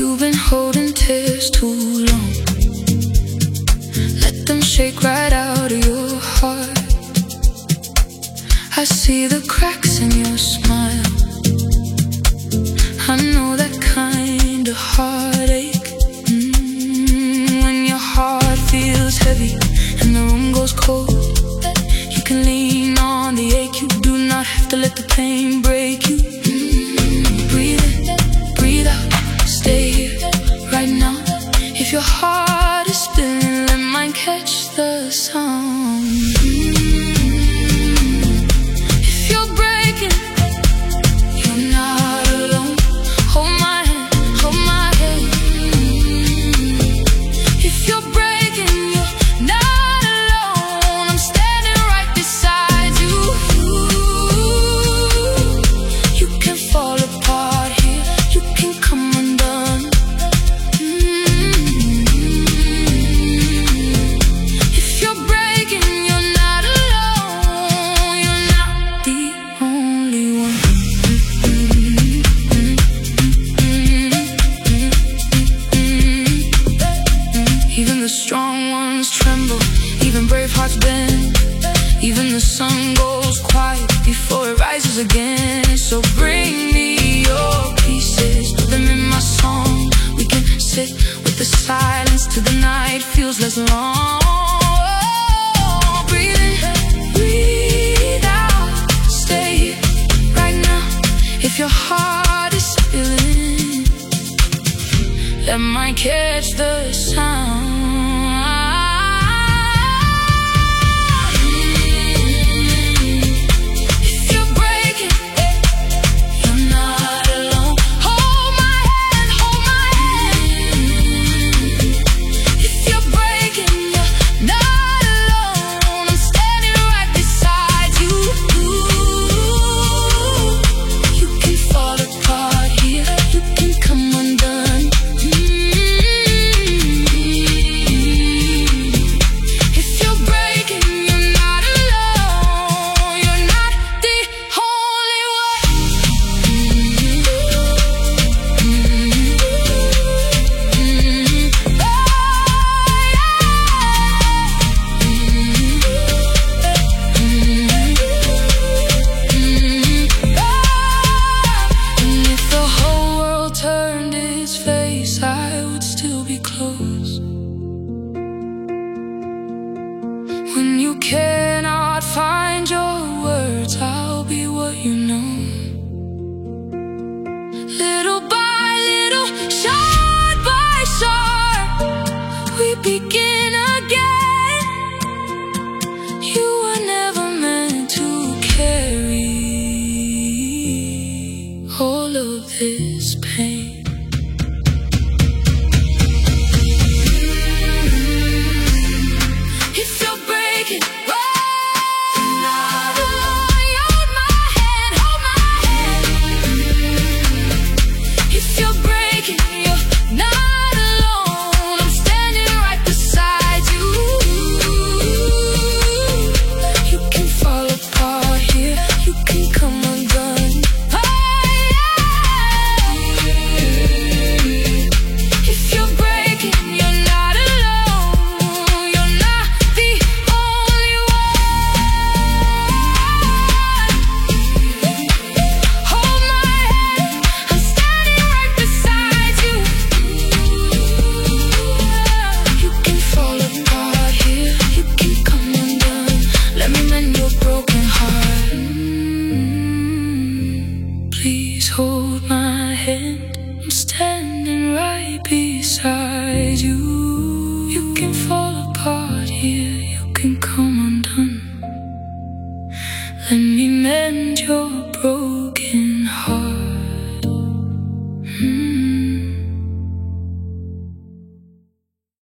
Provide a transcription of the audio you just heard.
You've been holding tears too long. Let them shake right out of your heart. I see the cracks in your smile. I know that kind of heartache. When your heart feels heavy and the room goes cold, you can lean on the ache. You do not have to let the pain break you. Breathe in, breathe out, stay here right now. If your heart is spinning, let mine catch the sound. If you're breaking, you're not alone. Hold my hand, hold my hand. If you're breaking, you're not alone. I'm standing right beside you. You can fall apart here, you can come undone. If you're breaking, you're not alone. You're not the only one. Even the strong ones tremble, even brave hearts bend. Even the sun goes quiet before it rises again. So bring me your pieces, put them in my song. We can sit with the silence till the night feels less long. Breathe in, breathe out, stay here right now. If your heart is spilling, let mine catch the sound. If you're breaking, you're not alone. Hold my hand, hold my hand. If you're breaking, you're not alone. I'm standing right beside you. You can fall apart here, you can come undone. If you're breaking, you're not alone. You're not the only And if the whole world turned its face, I would still be close. When you cannot find your words, I'll be what you know. Little by little, shot by shot, we begin again. You were never meant to carry all of this pain. If you're breaking, you're not alone. Hold my hand, hold my hand. If you're breaking, you're not alone. I'm standing right beside you. You can fall apart here, you can come undone. If you're breaking, you're not alone. You're not the only one. Hold my hand, I'm standing right beside you. You can fall apart here, you can come undone. Let me mend your broken heart. Please hold my hand, I'm standing right beside you. You can fall apart here, you can come